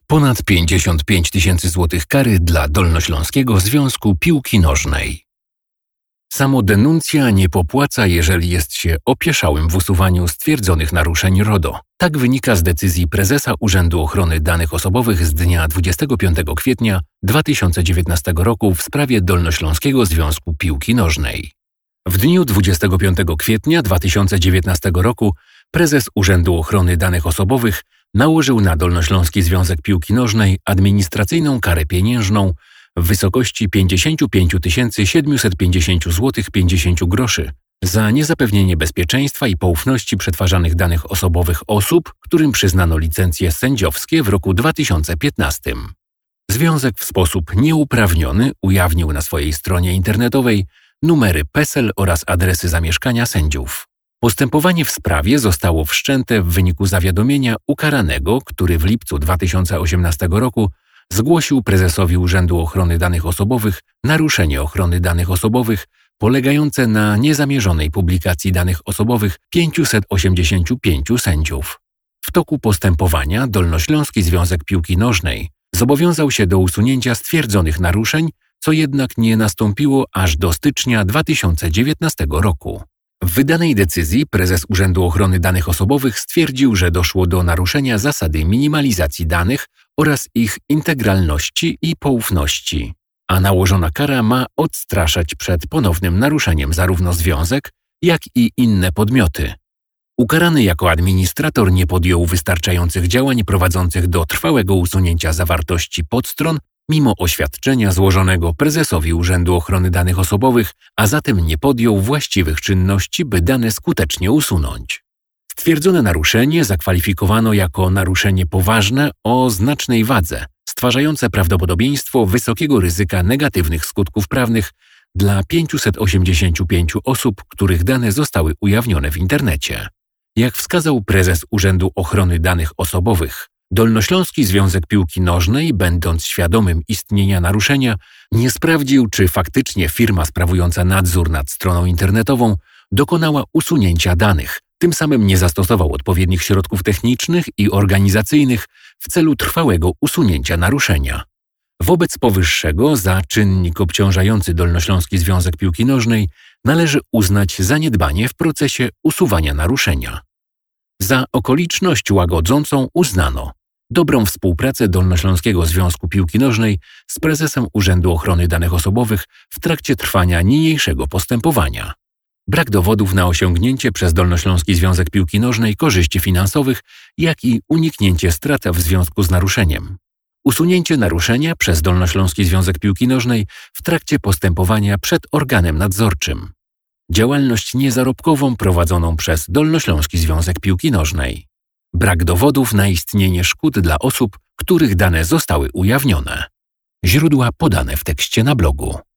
Ponad 55 tysięcy złotych kary dla Dolnośląskiego Związku Piłki Nożnej. Samodenuncja nie popłaca, jeżeli jest się opieszałym w usuwaniu stwierdzonych naruszeń RODO. Tak wynika z decyzji prezesa Urzędu Ochrony Danych Osobowych z dnia 25 kwietnia 2019 roku w sprawie Dolnośląskiego Związku Piłki Nożnej. W dniu 25 kwietnia 2019 roku prezes Urzędu Ochrony Danych Osobowych nałożył na Dolnośląski Związek Piłki Nożnej administracyjną karę pieniężną w wysokości 55 750 zł 50 groszy za niezapewnienie bezpieczeństwa i poufności przetwarzanych danych osobowych osób, którym przyznano licencje sędziowskie w roku 2015. Związek w sposób nieuprawniony ujawnił na swojej stronie internetowej numery PESEL oraz adresy zamieszkania sędziów. Postępowanie w sprawie zostało wszczęte w wyniku zawiadomienia ukaranego, który w lipcu 2018 roku zgłosił prezesowi Urzędu Ochrony Danych Osobowych naruszenie ochrony danych osobowych polegające na niezamierzonej publikacji danych osobowych 585 sędziów. W toku postępowania Dolnośląski Związek Piłki Nożnej zobowiązał się do usunięcia stwierdzonych naruszeń, co jednak nie nastąpiło aż do stycznia 2019 roku. W wydanej decyzji prezes Urzędu Ochrony Danych Osobowych stwierdził, że doszło do naruszenia zasady minimalizacji danych oraz ich integralności i poufności, a nałożona kara ma odstraszać przed ponownym naruszeniem zarówno związek, jak i inne podmioty. Ukarany jako administrator nie podjął wystarczających działań prowadzących do trwałego usunięcia zawartości podstron mimo oświadczenia złożonego prezesowi Urzędu Ochrony Danych Osobowych, a zatem nie podjął właściwych czynności, by dane skutecznie usunąć. Stwierdzone naruszenie zakwalifikowano jako naruszenie poważne o znacznej wadze, stwarzające prawdopodobieństwo wysokiego ryzyka negatywnych skutków prawnych dla 585 osób, których dane zostały ujawnione w internecie. Jak wskazał prezes Urzędu Ochrony Danych Osobowych, Dolnośląski Związek Piłki Nożnej, będąc świadomym istnienia naruszenia, nie sprawdził, czy faktycznie firma sprawująca nadzór nad stroną internetową dokonała usunięcia danych, tym samym nie zastosował odpowiednich środków technicznych i organizacyjnych w celu trwałego usunięcia naruszenia. Wobec powyższego za czynnik obciążający Dolnośląski Związek Piłki Nożnej należy uznać zaniedbanie w procesie usuwania naruszenia. Za okoliczność łagodzącą uznano dobrą współpracę Dolnośląskiego Związku Piłki Nożnej z prezesem Urzędu Ochrony Danych Osobowych w trakcie trwania niniejszego postępowania. Brak dowodów na osiągnięcie przez Dolnośląski Związek Piłki Nożnej korzyści finansowych, jak i uniknięcie strat w związku z naruszeniem. Usunięcie naruszenia przez Dolnośląski Związek Piłki Nożnej w trakcie postępowania przed organem nadzorczym. Działalność niezarobkową prowadzoną przez Dolnośląski Związek Piłki Nożnej. Brak dowodów na istnienie szkód dla osób, których dane zostały ujawnione. Źródła podane w tekście na blogu.